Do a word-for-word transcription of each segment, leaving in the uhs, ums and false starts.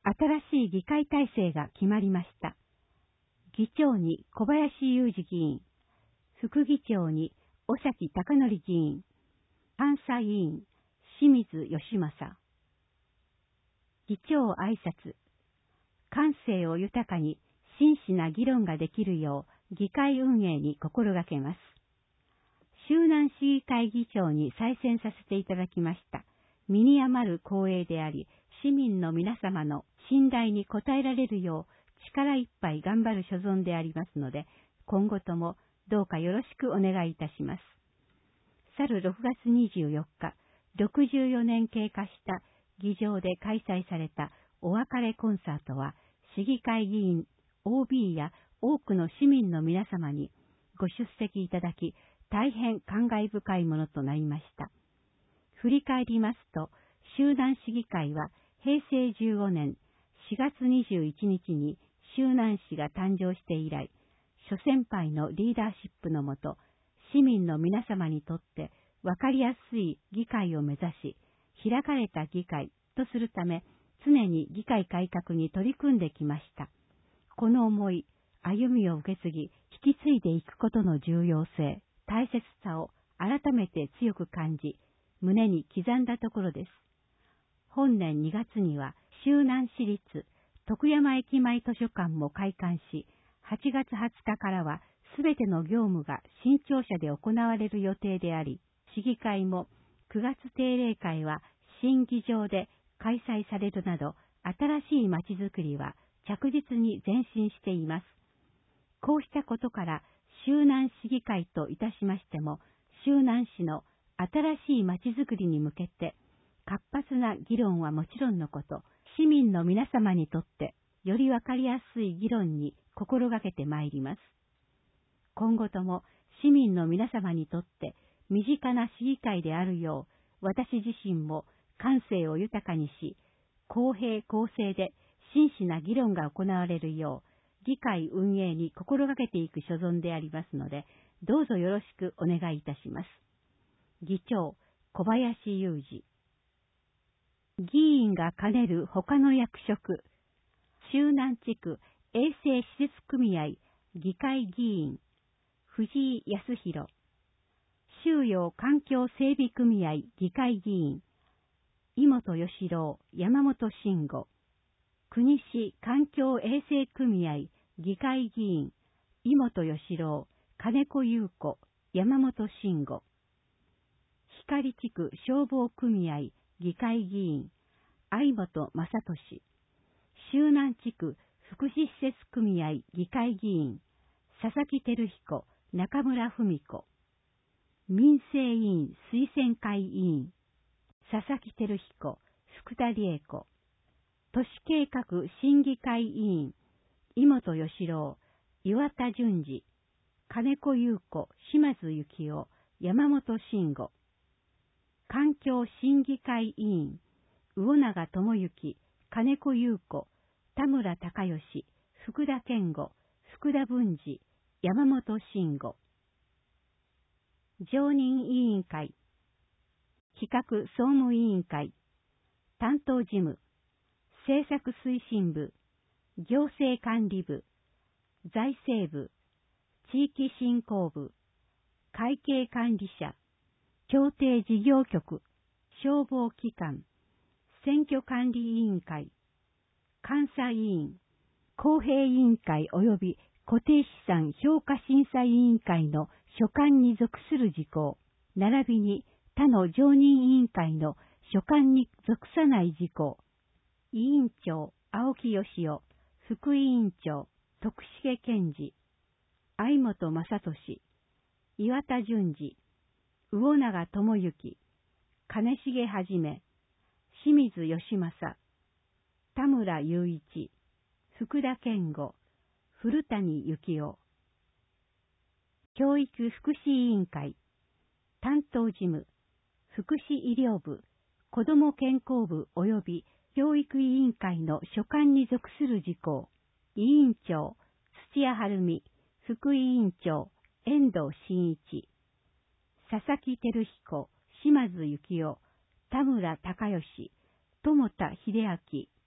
新しい議会体制が決まりました。議長に小林雄二議員、副議長に尾崎貴則議員、監査委員、清水義正。議長挨拶。感性を豊かに真摯な議論ができるよう議会運営に心がけます。周南市議会議長に再選させていただきました。身に余る光栄であり、市民の皆様の信頼に応えられるよう力いっぱい頑張る所存でありますので、今後ともどうかよろしくお願いいたします。去るろくがつにじゅうよっか、ろくじゅうよねん経過した議場で開催されたお別れコンサートは、市議会議員、オービー や多くの市民の皆様にご出席いただき、大変感慨深いものとなりました。振り返りますと、周南市議会はへいせいじゅうごねんしがつにじゅういちにちに周南市が誕生して以来、諸先輩のリーダーシップのもと、市民の皆様にとって分かりやすい議会を目指し、開かれた議会とするため、常に議会改革に取り組んできました。この思い、歩みを受け継ぎ、引き継いでいくことの重要性、大切さを改めて強く感じ、胸に刻んだところです。本年にがつには、周南市立徳山駅前図書館も開館し、はちがつはつかからはすべての業務が新庁舎で行われる予定であり、市議会もくがつ定例会は新議場で開催されるなど、新しいまちづくりは着実に前進しています。こうしたことから、周南市議会といたしましても、周南市の新しいまちづくりに向けて、活発な議論はもちろんのこと、市民の皆様にとってよりわかりやすい議論に心がけてまいります。今後とも市民の皆様にとって身近な市議会であるよう、私自身も感性を豊かにし、公平公正で真摯な議論が行われるよう、議会運営に心がけていく所存でありますので、どうぞよろしくお願いいたします。議長、小林雄二。議員が兼ねる他の役職、周南地区衛生施設組合議会議員、藤井康弘。周洋環境整備組合議会議員、井本義郎、山本慎吾。国市環境衛生組合議会議員、井本義郎、金子優子、山本慎吾。光地区消防組合議会議員、相本正俊。周南地区福祉施設組合議会議員、佐々木照彦、中村文子。民生委員推薦会委員、佐々木照彦、福田理恵子。都市計画審議会委員、井本義郎、岩田淳二、金子優子、島津幸夫、山本慎吾。環境審議会委員、魚永智之、金子優子、田村隆義、福田健吾、福田文治、山本慎吾。常任委員会、企画総務委員会、担当事務、政策推進部、行政管理部、財政部、地域振興部、会計管理者、協定事業局、消防機関、選挙管理委員会、監査委員、公平委員会及び固定資産評価審査委員会の所管に属する事項、並びに他の常任委員会の所管に属さない事項、委員長、青木義夫、副委員長、徳重健二、相本正俊、岩田淳二、魚永智之、金重はじめ、清水義正、田村雄一、福田健吾、古谷幸夫。教育福祉委員会、担当事務、福祉医療部、子ども健康部及び教育委員会の所管に属する事項、委員長、土屋晴美、副委員長、遠藤真一、佐々木照彦、島津幸夫、田村隆義、友田秀明、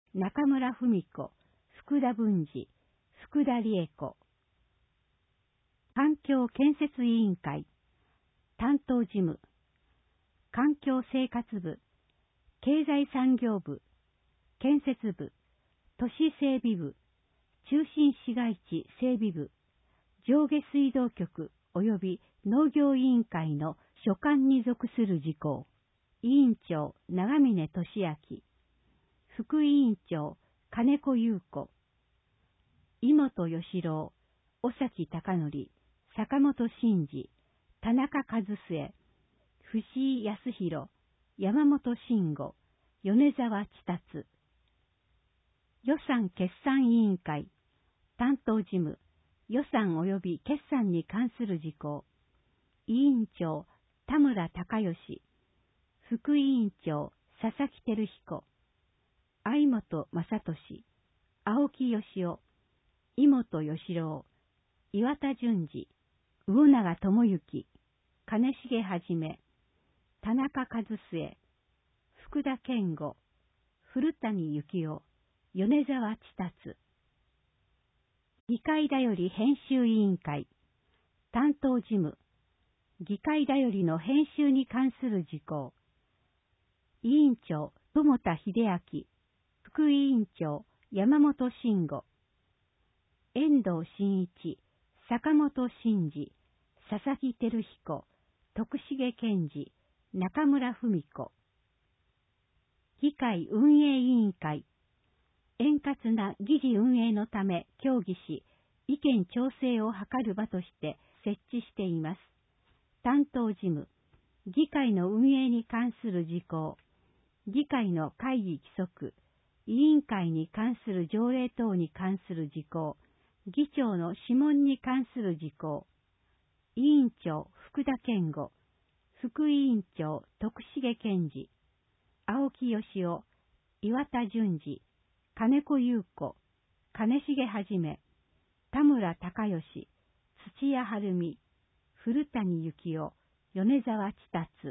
中村文子、福田文治、福田理恵子。環境建設委員会、担当事務、環境生活部、経済産業部、建設部、都市整備部、中心市街地整備部、上下水道局及び農業委員会の所管に属する事項。委員長、長峰俊明。副委員長、金子優子。井本義郎、尾崎貴則、坂本真治、田中和末、藤井康弘、山本慎吾、米沢千達。予算決算委員会、担当事務、予算及び決算に関する事項。委員長、田村隆義。副委員長、佐々木照彦。相本正俊、青木義夫、井本義郎、岩田淳二、魚永智之、金重はじめ、田中和末、福田健吾、古谷幸雄、米沢千達。議会だより編集委員会、担当事務、議会だよりの編集に関する事項。委員長、友田秀明、副委員長、山本慎吾。遠藤真一、坂本真治、佐々木照彦、徳重健二、中村文子。議会運営委員会、円滑な議事運営のため協議し、意見調整を図る場として設置しています。担当事務、議会の運営に関する事項、議会の会議規則、委員会に関する条例等に関する事項、議長の諮問に関する事項。委員長、福田健吾、副委員長、徳重健二、青木義夫、岩田淳二、金子優子、金重はじめ、田村隆義、土屋晴美、古谷幸雄、米沢千達。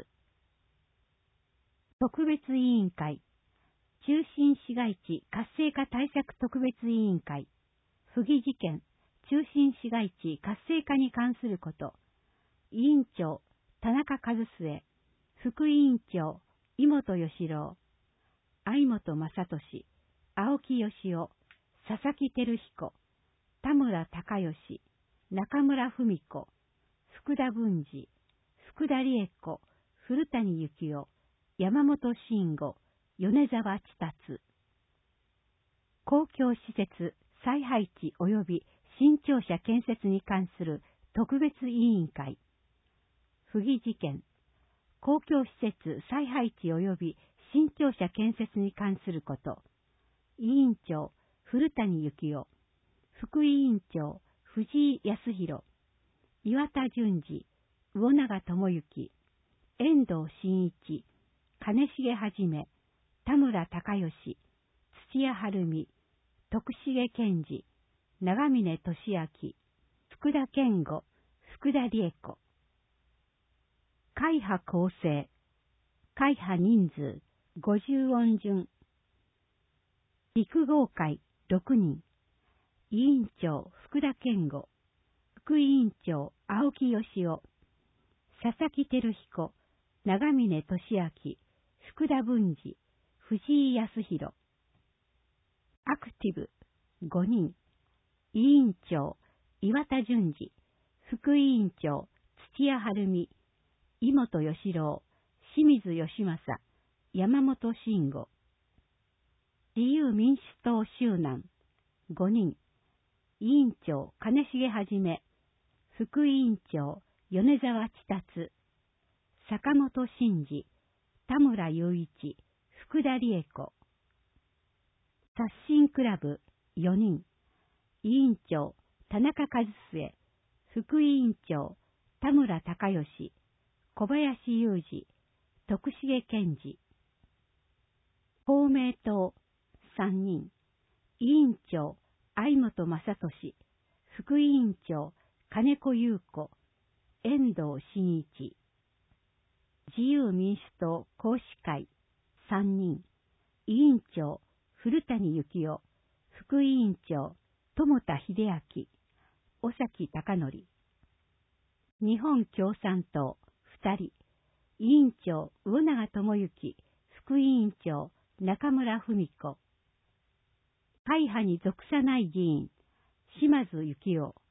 特別委員会、中心市街地活性化対策特別委員会、不義事件、中心市街地活性化に関すること。委員長、田中和末、副委員長、井本義郎、相本正俊、青木義夫、佐々木照彦、田村隆義、中村文子、福田文治、福田理恵子、古谷幸雄、山本慎吾、米沢千達。公共施設再配置及び新庁舎建設に関する特別委員会。不義事件、公共施設再配置及び新庁舎建設に関すること。委員長、古谷幸雄、副委員長、藤井康弘、岩田淳二、魚永智之、遠藤真一、金重はじめ、田村隆義、土屋晴美、徳重健二、長峰俊明、福田健吾、福田理恵子。会派構成、会派人数、ごじゅう音順。陸合会、ろくにん。委員長、福田健吾、副委員長、青木義夫、佐々木照彦、長峰俊明、福田文治、藤井康弘。アクティブ、ごにん。委員長、岩田淳二、副委員長、土屋晴美、井本義郎、清水義正、山本慎吾。自由民主党周南、ごにん。委員長、金重はじめ、副委員長、米沢千達、坂本真治、田村雄一、福田理恵子。刷新クラブ、よにん。委員長、田中和末、副委員長、田村隆義、小林雄二、徳重健二。公明党、さんにん。委員長、相本正俊、副委員長、金子優子、遠藤真一。自由民主党公視会、さんにん。委員長、 古谷幸男、副委員長、友田秀明、尾崎貴則。日本共産党ふたり、委員長、魚永智之、副委員長、中村文子。会派に属さない議員、島津幸雄。